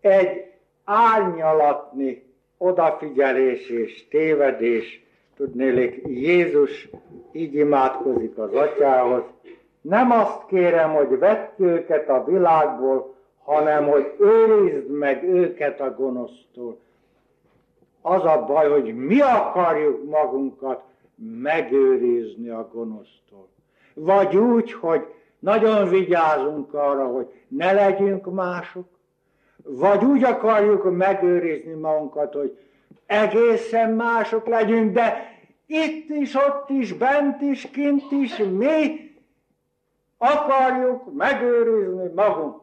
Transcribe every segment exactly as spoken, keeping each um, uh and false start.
egy árnyalatni odafigyelés és tévedés, tudnélik, Jézus így imádkozik az atyához. Nem azt kérem, hogy vedd őket a világból, hanem hogy őrizd meg őket a gonosztól. Az a baj, hogy mi akarjuk magunkat megőrizni a gonosztól. Vagy úgy, hogy nagyon vigyázunk arra, hogy ne legyünk mások, vagy úgy akarjuk megőrizni magunkat, hogy egészen mások legyünk, de itt is, ott is, bent is, kint is mi akarjuk megőrizni magunkat.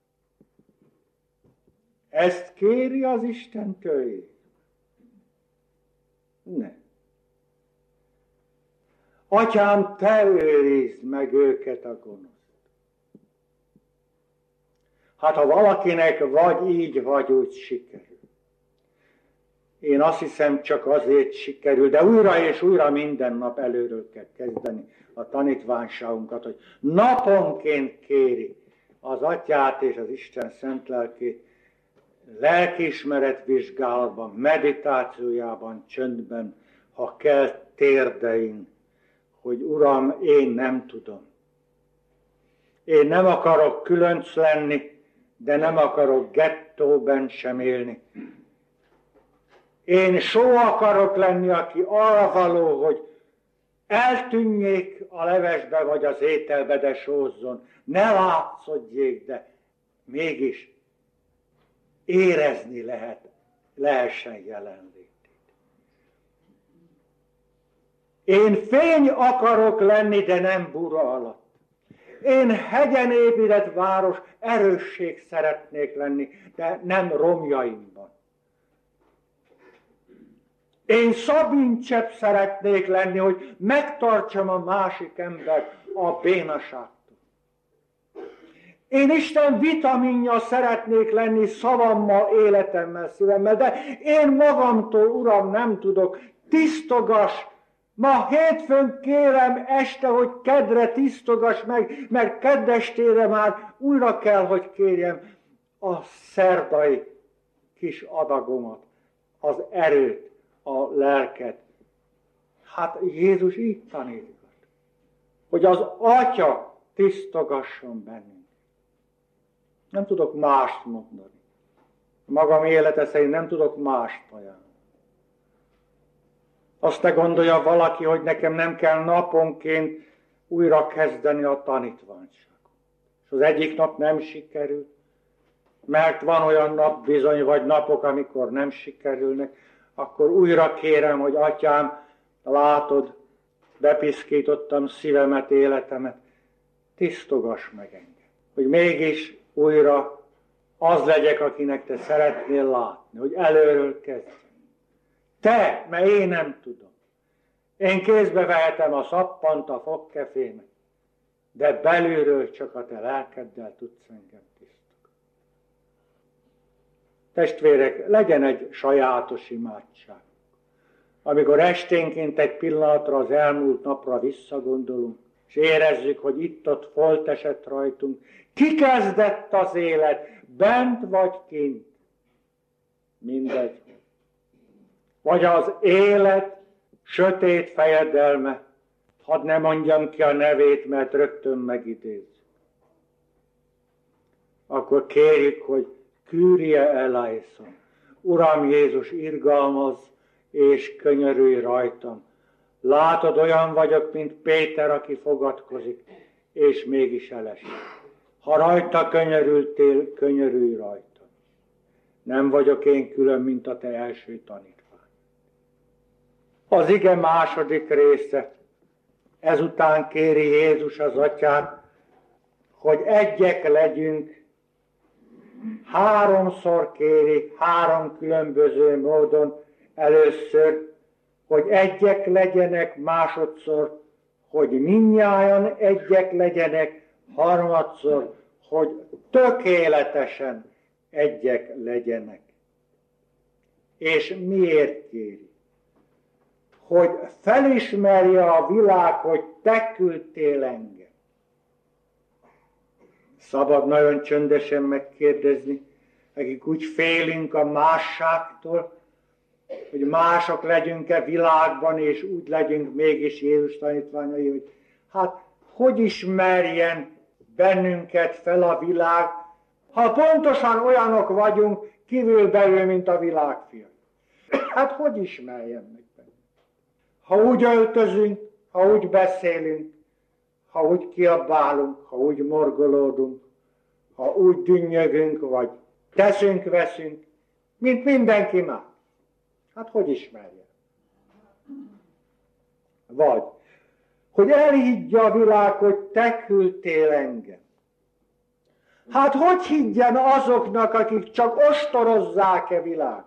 Ezt kéri az Istentől. Ne. Atyám, te őrizd meg őket a gonoszt. Hát ha valakinek vagy így, vagy úgy sikerül. Én azt hiszem, csak azért sikerül, de újra és újra minden nap előről kell kezdeni a tanítványságunkat, hogy naponként kéri az atyát és az Isten szent lelkét, lelkiismeret vizsgálatban, meditációjában, csöndben, ha kell térdein, hogy Uram, én nem tudom. Én nem akarok különc lenni, de nem akarok gettóben sem élni. Én só akarok lenni, aki arra való, hogy eltűnjék a levesbe vagy az ételbe, de sózzon. Ne látszódjék, de mégis érezni lehet, lehessen jelenlétét. Én fény akarok lenni, de nem búra alatt. Én hegyen épített város, erősség szeretnék lenni, de nem romjaimban. Én szabincsepp szeretnék lenni, hogy megtartsam a másik embert a bénaságtól. Én Isten vitaminja szeretnék lenni szavammal, életemmel, szívemmel, de én magamtól, Uram, nem tudok. Tisztogass! Ma hétfőn kérem este, hogy kedre tisztogass meg, mert keddestére már újra kell, hogy kérjem a szerdai kis adagomat, az erőt, a lelket. Hát Jézus így tanít, hogy az Atya tisztogasson bennünk. Nem tudok mást mondani. Magam élete szerint nem tudok mást ajánlani. Azt ne gondolja valaki, hogy nekem nem kell naponként újra kezdeni a tanítványságot. És az egyik nap nem sikerül, mert van olyan nap bizony, vagy napok, amikor nem sikerülnek, akkor újra kérem, hogy Atyám, látod, bepiszkítottam szívemet, életemet, tisztogass meg engem. Hogy mégis újra az legyek, akinek te szeretnél látni, hogy előről kezdjem. Te, mert én nem tudom. Én kézbe vehetem a szappant, a fogkefémet, de belülről csak a te lelkeddel tudsz engem tisztogatni. Testvérek, legyen egy sajátos imádság. Amikor esténként egy pillanatra az elmúlt napra visszagondolunk, és érezzük, hogy itt-ott folt esett rajtunk, ki kezdett az élet, bent vagy kint, mindegy. Vagy az élet sötét fejedelme, hadd ne mondjam ki a nevét, mert rögtön megidézzük. Akkor kérjük, hogy Kyrie eleison, Uram Jézus, irgalmazz és könyörülj rajtam. Látod, olyan vagyok, mint Péter, aki fogadkozik, és mégis elesik. Ha rajta könyörültél, könyörülj rajta. Nem vagyok én külön, mint a te első tanítvány. Az ige második része. Ezután kéri Jézus az Atyát, hogy egyek legyünk. Háromszor kéri, három különböző módon. Először, hogy egyek legyenek, másodszor, hogy mindnyájan egyek legyenek, harmadszor, hogy tökéletesen egyek legyenek. És miért kéri? Hogy felismerje a világ, hogy te küldtél engem. Szabad nagyon csöndesen megkérdezni, akik úgy félünk a másságtól, hogy mások legyünk-e világban, és úgy legyünk mégis Jézus tanítványai, hogy hát hogy ismerjen bennünket fel a világ, ha pontosan olyanok vagyunk kívülbelül, mint a világfia. Hát hogy ismerjen meg bennünket? Ha úgy öltözünk, ha úgy beszélünk, ha úgy kiabálunk, ha úgy morgolódunk, ha úgy dünnyögünk, vagy teszünk-veszünk, mint mindenki más. Hát hogy ismerje? Vagy, hogy elhiggye a világ, hogy te küldtél engem. Hát hogy higgyen azoknak, akik csak ostorozzák-e világot?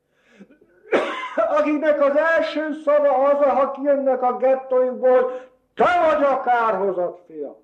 Akiknek az első szava az, ha kijönnek a gettójukból, te vagy a kárhozat fia.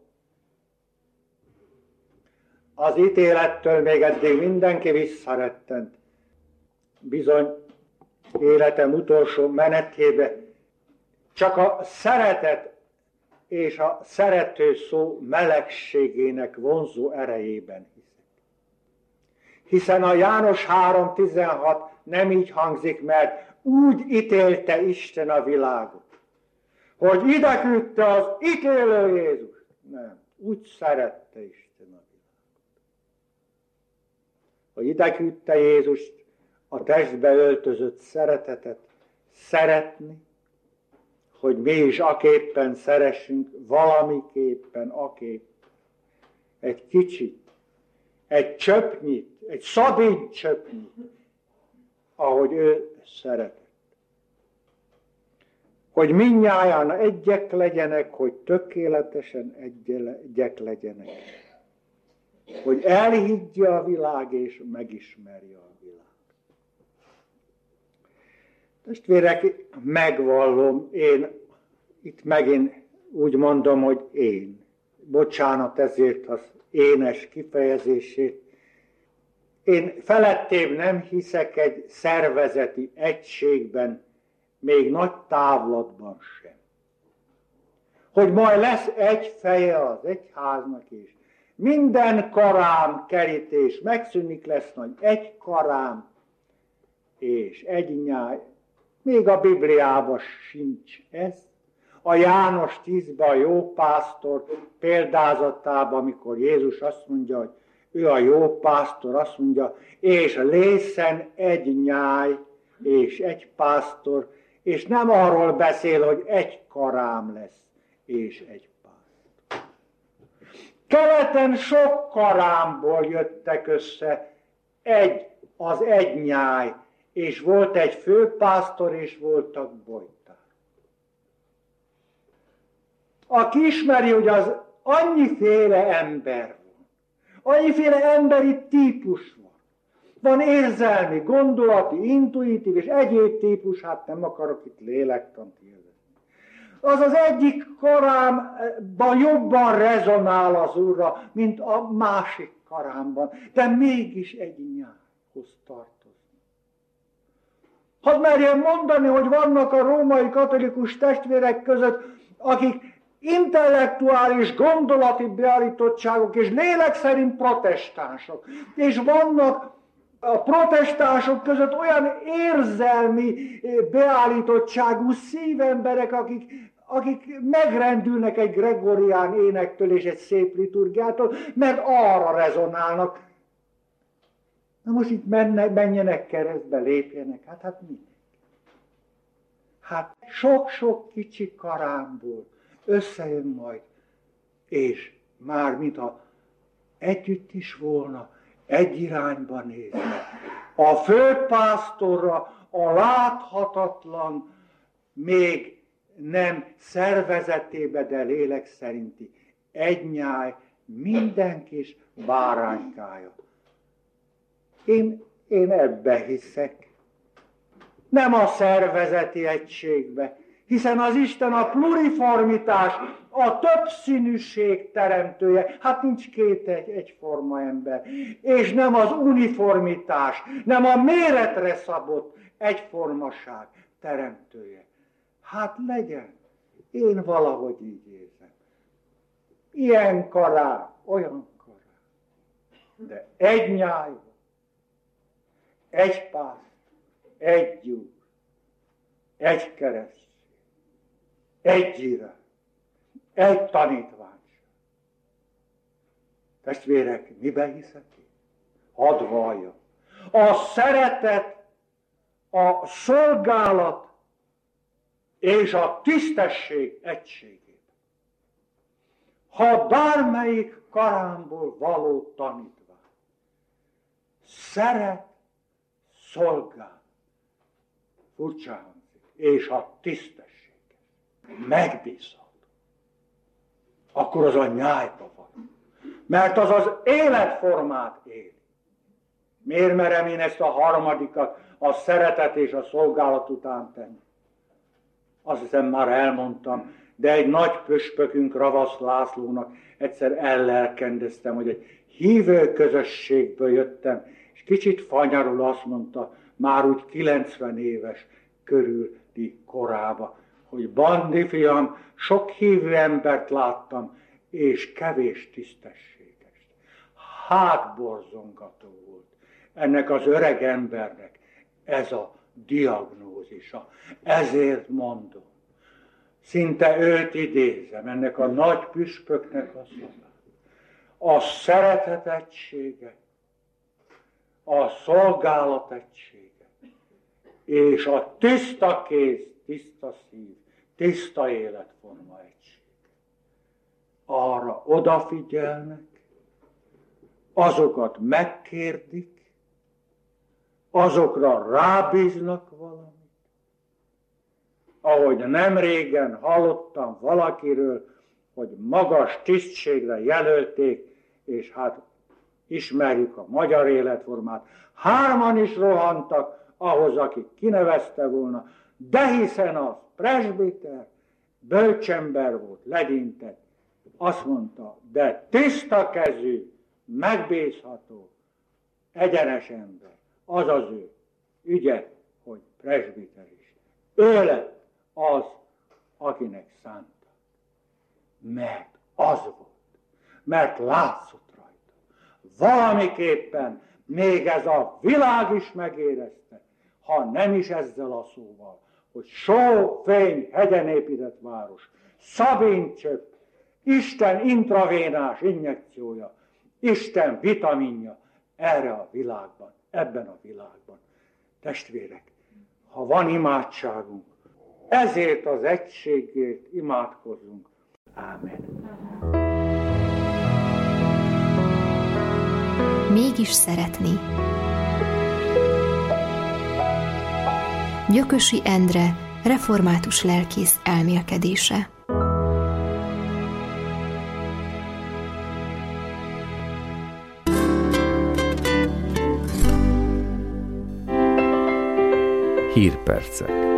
Az ítélettől még eddig mindenki visszarettent. Bizony, életem utolsó menetébe csak a szeretet és a szerető szó melegségének vonzó erejében hiszek. Hiszen a János három tizenhat nem így hangzik, mert úgy ítélte Isten a világot, hogy ide küldte az ítélő Jézus. Nem, úgy szerette Isten a világot. Hogy ide küldte Jézust, a testbe öltözött szeretetet szeretni, hogy mi is aképpen szeressünk, valamiképpen aképpen. Egy kicsit, egy csöpnyit, egy szabint csöpnyit, ahogy ő szeretett. Hogy mindnyájan egyek legyenek, hogy tökéletesen egyek legyenek. Hogy elhiggye a világ és megismerje a világ. Testvérek, megvallom, én itt megint úgy mondom, hogy én. Bocsánat ezért az énes kifejezését. Én felettébb nem hiszek egy szervezeti egységben, még nagy távlatban sem. Hogy majd lesz egy feje az egyháznak is. Minden karám kerítés megszűnik, lesz nagy egy karám és egy nyáj. Még a Bibliában sincs ez. A János tízben a jó pásztor példázatában, amikor Jézus azt mondja, hogy ő a jó pásztor, azt mondja, és lészen egy nyáj és egy pásztor, és nem arról beszél, hogy egy karám lesz és egy pásztor. Keleten sok karámból jöttek össze egy, az egy nyáj, és volt egy főpásztor, és voltak bojtár. Aki ismeri, hogy az annyiféle ember van, annyiféle emberi típus van, van érzelmi, gondolati, intuitív és egyéb típus, hát nem akarok itt lélektant hirdezni. Az az egyik karámban jobban rezonál az Úrra, mint a másik karámban, de mégis egy nyájhoz tartozik. Hadd merjem mondani, hogy vannak a római katolikus testvérek között, akik intellektuális, gondolati beállítottságok és lélek szerint protestánsok. És vannak a protestánsok között olyan érzelmi beállítottságú szívemberek, akik, akik megrendülnek egy gregorián énektől és egy szép liturgiától, mert arra rezonálnak. Na most itt mennek, menjenek keresztbe, lépjenek. Hát, hát mi? Hát sok-sok kicsi karámból összejön majd, és már mintha együtt is volna, egy irányba nézve. A főpásztorra a láthatatlan, még nem szervezetébe, de lélek szerinti egynyáj, minden kis báránykája. Én, én ebbe hiszek. Nem a szervezeti egységbe, hiszen az Isten a pluriformitás, a többszínűség teremtője. Hát nincs két egy, egyforma ember. És nem az uniformitás, nem a méretre szabott egyformaság teremtője. Hát legyen. Én valahogy így érzem. Ilyen karám, olyan karám. De egy nyáj, egy pászt, egy gyúr, egy keresztség, egy zsíre, egy tanítvány. Testvérek, miben hiszek én? Hadd valljam. A szeretet, a szolgálat és a tisztesség egységében. Ha bármelyik karámból való tanítvány szeret, szolgál, furcsa hangzik, és a tisztességet megbízható, akkor az a nyájba van. Mert az az életformát éli. Miért merem én ezt a harmadikat, a szeretet és a szolgálat után tenni? Azt hiszem már elmondtam, de egy nagy püspökünk, Ravasz Lászlónak egyszer ellelkendeztem, hogy egy hívő közösségből jöttem, és kicsit fanyarul azt mondta, már úgy kilencven éves körüli korába, hogy Bandi fiam, sok hívő embert láttam, és kevés tisztességes. Hátborzongató volt ennek az öreg embernek ez a diagnózisa. Ezért mondom, szinte őt idézem, ennek a nagy püspöknek a szavát. A szeretet egysége, a szolgálat egysége, és a tiszta kéz, tiszta szív, tiszta életforma egysége. Arra odafigyelnek, azokat megkérdik, azokra rábíznak valamit. Ahogy nem régen hallottam valakiről, hogy magas tisztségre jelölték, és hát ismerjük a magyar életformát, hárman is rohantak ahhoz, aki kinevezte volna, de hiszen az presbiter, bölcsember volt, legyintett, azt mondta, de tiszta kezű, megbízható, egyenes ember, az az ő ügye, hogy presbiter is. Ő lett az, akinek szántak. Mert az volt, mert látszott rajta. Valamiképpen még ez a világ is megérezte, ha nem is ezzel a szóval, hogy só, fény, hegyen épített város, szabincsöp, Isten intravénás injekciója, Isten vitaminja erre a világban, ebben a világban. Testvérek, ha van imádságunk, ezért az egységért imádkozunk. Ámen. Mégis szeretni. Gyökösi Endre, református lelkész elmélkedése. Hírpercek.